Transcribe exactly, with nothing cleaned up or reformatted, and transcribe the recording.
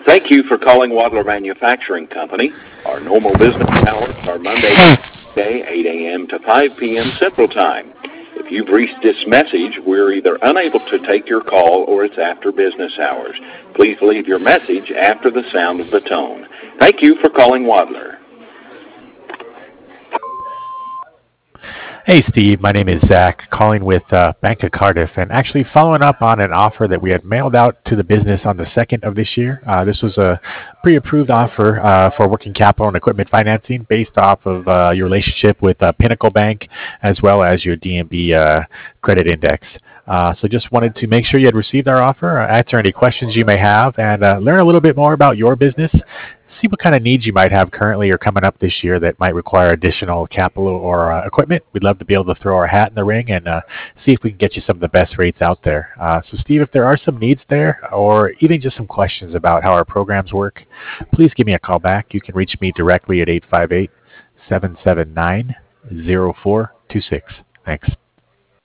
Thank you for calling Wadler Manufacturing Company. Our normal business hours are Monday to Friday, eight a.m. to five p.m. Central Time. If you've reached this message, we're either unable to take your call or it's after business hours. Please leave your message after the sound of the tone. Thank you for calling Wadler. Hey, Steve. My name is Zach, calling with uh, Bank of Cardiff, and actually following up on an offer that we had mailed out to the business on the second of this year. Uh, this was a pre-approved offer uh, for working capital and equipment financing based off of uh, your relationship with uh, Pinnacle Bank as well as your D M B uh, credit index. Uh, so just wanted to make sure you had received our offer, uh, answer any questions you may have, and uh, learn a little bit more about your business. See what kind of needs you might have currently or coming up this year that might require additional capital or uh, equipment. We'd love to be able to throw our hat in the ring and uh, see if we can get you some of the best rates out there. Uh, so, Steve, if there are some needs there or even just some questions about how our programs work, please give me a call back. You can reach me directly at eight five eight, seven seven nine, zero four two six. Thanks.